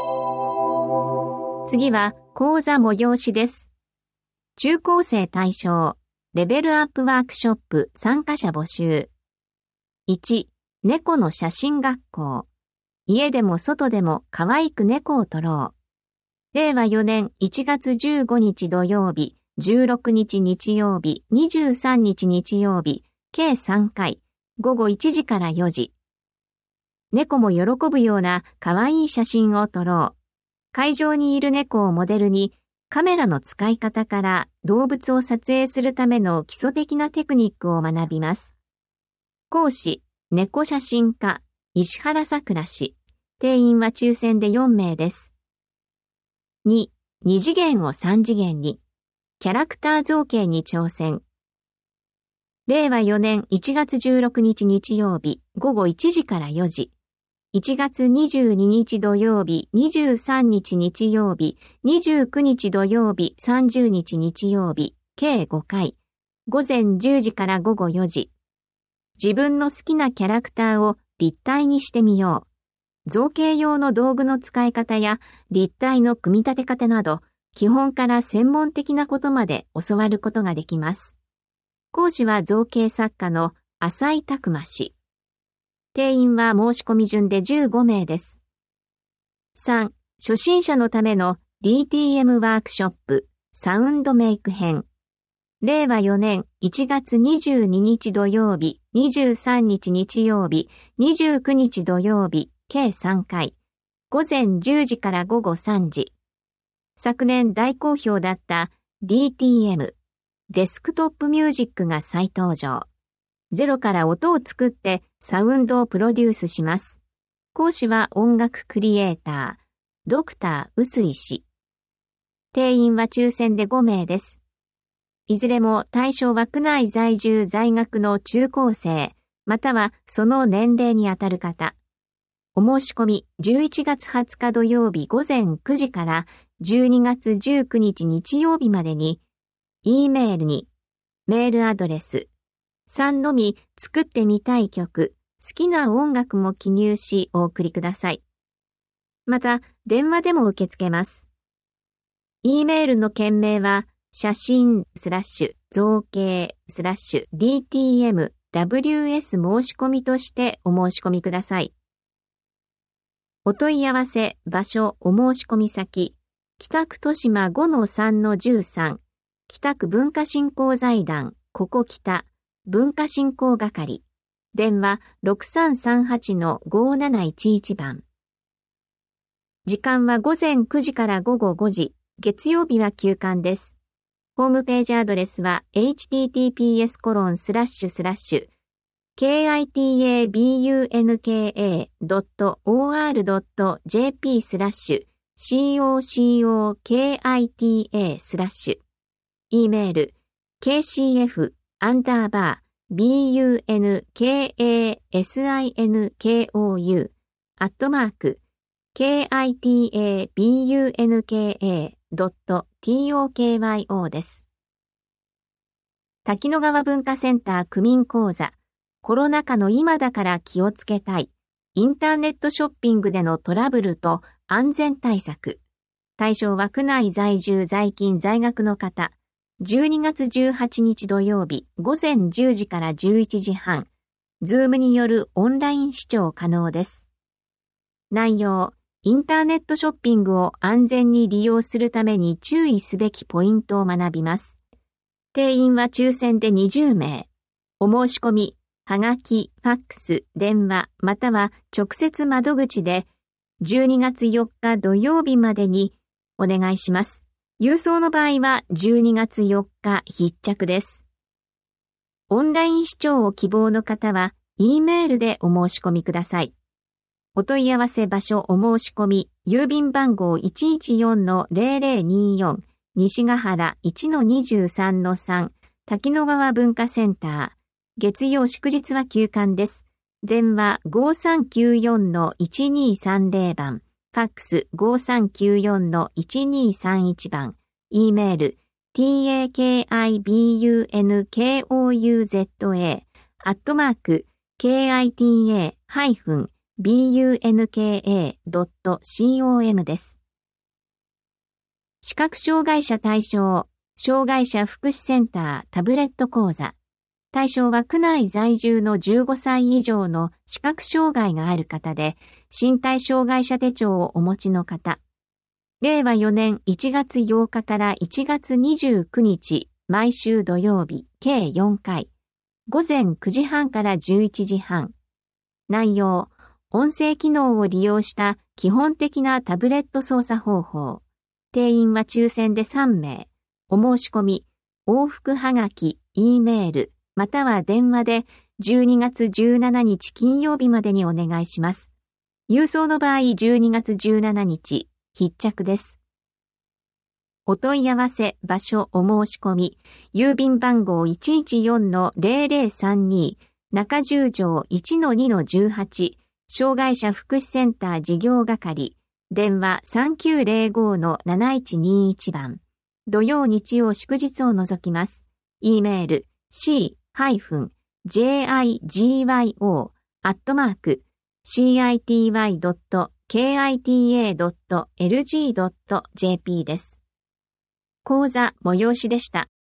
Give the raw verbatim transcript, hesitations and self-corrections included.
次は講座催しです。中高生対象レベルアップワークショップ参加者募集。いち、猫の写真学校。家でも外でも可愛く猫を撮ろう。れいわよねんいちがつじゅうごにち土曜日、じゅうろくにち日曜日、にじゅうさんにち日曜日、計さんかい、ごごいちじからよじ。猫も喜ぶような可愛い写真を撮ろう。会場にいる猫をモデルに、カメラの使い方から動物を撮影するための基礎的なテクニックを学びます。講師、猫写真家、石原さくら氏。定員は抽選でよんめいです。に、に次元をさん次元に。キャラクター造形に挑戦。れいわよねんいちがつじゅうろくにち日曜日、ごごいちじからよじ。いちがつにじゅうににち土曜日、にじゅうさんにち日曜日、にじゅうくにち土曜日、さんじゅうにち日曜日、計ごかい。ごぜんじゅうじからごごよじ。自分の好きなキャラクターを立体にしてみよう。造形用の道具の使い方や立体の組み立て方など、基本から専門的なことまで教わることができます。講師は造形作家の浅井拓馬氏。定員は申し込み順でじゅうごめいです。さん、初心者のための ディーティーエム ワークショップサウンドメイク編。れいわよねんいちがつにじゅうににち土曜日、にじゅうさんにち日曜日、にじゅうくにち土曜日、計さんかい。ごぜんじゅうじからごごさんじ。昨年大好評だった ディーティーエム、デスクトップミュージックが再登場。ゼロから音を作ってサウンドをプロデュースします。講師は音楽クリエイター、ドクター臼井氏。定員は抽選でごめいです。いずれも対象は区内在住在学の中高生、またはその年齢にあたる方。お申し込みじゅういちがつはつか土曜日ごぜんくじからじゅうにがつじゅうくにち日曜日までに、E メールにメールアドレス、さんのみ作ってみたい曲、好きな音楽も記入しお送りください。また、電話でも受け付けます。E メールの件名は、写真スラッシュ造形スラッシュ ディーティーエム ダブリューエス 申し込みとしてお申し込みください。お問い合わせ、場所、お申し込み先、北区豊島 ごのさんのじゅうさん、北区文化振興財団、ここ北、文化振興係、電話 ろくさんさんはちのごなないちいち 番。時間はごぜんくじからごごごじ、月曜日は休館です。ホームページアドレスは エイチティーティーピーエスコロンスラッシュスラッシュ ケーアイティーエービーユーエヌケーエードットオーアールドットジェーピースラッシュ シーオーシーオーケーアイティーエースラッシュ E メール ケーシーエフ アンダーバー ビーユーエヌケーエーエスアイエヌケーオーユー アットマーク ケーアイティーエービーユーエヌケーエードットトーキョーです。滝野川文化センター区民講座、コロナ禍の今だから気をつけたい、インターネットショッピングでのトラブルと安全対策。対象は区内在住在勤在学の方、じゅうにがつじゅうはちにち土曜日ごぜんじゅうじからじゅういちじはん、ズームによるオンライン視聴可能です。内容、インターネットショッピングを安全に利用するために注意すべきポイントを学びます。定員は抽選でにじゅうめい。お申し込み、はがき、ファックス、電話、または直接窓口でじゅうにがつよっか土曜日までにお願いします。郵送の場合はじゅうにがつよっか必着です。オンライン視聴を希望の方は E メールでお申し込みください。お問い合わせ場所お申し込み、郵便番号 いちいちよんのゼロゼロによん、西ヶ原 いちのにじゅうさんのさん、滝野川文化センター。月曜祝日は休館です。電話 ごさんきゅうよんのいちにさんゼロ 番、ファックス ごさんきゅうよんのいちにさんいち 番、E メール takibunkouza アットマーク キティービーユーエヌケーエードットコム です。視覚障害者対象、障害者福祉センタータブレット講座。対象は区内在住のじゅうごさい以上の視覚障害がある方で、身体障害者手帳をお持ちの方。れいわよねんいちがつようかからいちがつにじゅうくにち、毎週土曜日、計よんかい。ごぜんくじはんからじゅういちじはん。内容、音声機能を利用した基本的なタブレット操作方法。定員は抽選でさんめい。お申し込み、往復はがき、Eメール、または電話でじゅうにがつじゅうしちにち金曜日までにお願いします。郵送の場合じゅうにがつじゅうしちにち、必着です。お問い合わせ、場所、お申し込み、郵便番号 いちいちよんのぜろぜろさんに、中十条 いちのにのじゅうはち、障害者福祉センター事業係、電話 さんきゅうぜろごのなないちにいち 番、土曜日曜祝日を除きます。E メール シージェイアイジーワイオー アットマーク シーアイティーワイドットケーアイティーエードットエルジードットジェーピー です。講座催しでした。